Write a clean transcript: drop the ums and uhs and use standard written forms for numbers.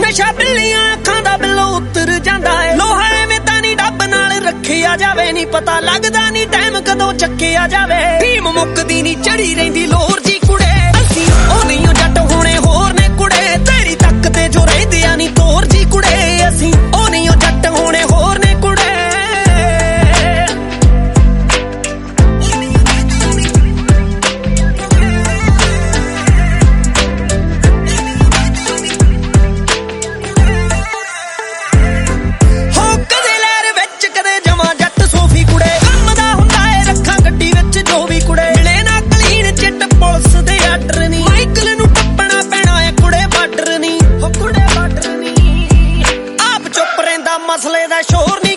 ਨਸ਼ਾ ਬਿੱਲੀਆਂ ਅੱਖਾਂ ਦਾ ਬਿੱਲੋ ਉਤਰ ਜਾਂਦਾ ਏ। ਲੋਹਾ ਐਵੇਂ ਤਾਂ ਨੀ ਡੱਬ ਨਾਲ ਰੱਖਿਆ ਜਾਵੇ, ਨੀ ਪਤਾ ਲੱਗਦਾ ਨੀ ਟਾਈਮ ਕਦੋਂ ਚੱਕਿਆ ਜਾਵੇ। ਟੀਮ ਮੁੱਕਦੀ ਨੀ ਚੜੀ ਰਹਿੰਦੀ ਲੋਰ ਜੀ ਕੁੜੇ, ਅਸੀਂ ਉਹ ਨਹੀਂ ਜੱਟ ਹੋਣੇ ਹੋਰ ਨੇ ਕੁੜੇ। ਤੇਰੀ ਤੱਕ ਤੇ ਜੋ ਰਹਿੰਦੇ ਆ ਨੀ ਤੋਰ ਜੀ ਕੁੜੇ, ਅਸੀਂ ਉਹ ਨਹੀਂ ਜੱਟ ਹੋਣੇ ਹੋਰ ਨੇ ਕੁੜੇ। ਮਸਲੇ ਦਾ ਸ਼ੋਰ